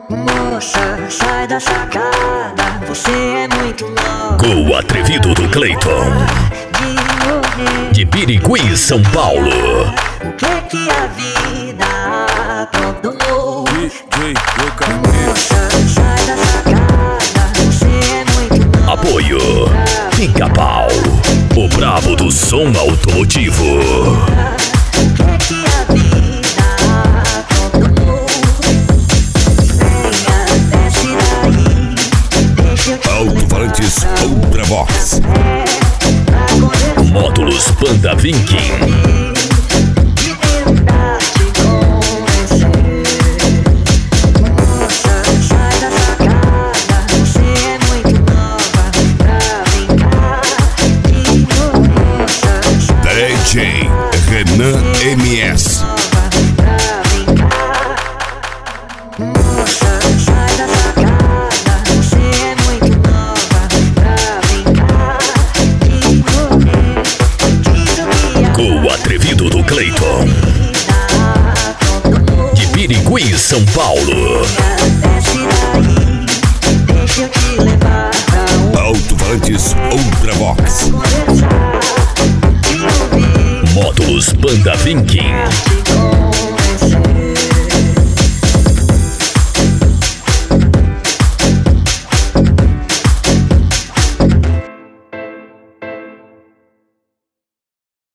Moça, sai da sacada, você é muito nova. O atrevido do Cleiton, De morrer, de Birigui, São Paulo. o que a vida aprontou? Moça, sai da sacada, você é muito nova. Apoio Pica-Pau, o brabo do som automotivo. O que a vida aprontou? Venha, desce daí, deixa eu te Alto-falantes levar Ultravox, pra conhecer. módulos Panda Vinking. DJ Renan MS. O atrevido do Cleiton, de Birigui, São Paulo. Alto-falantes Ultravox, módulos Panda Vinking.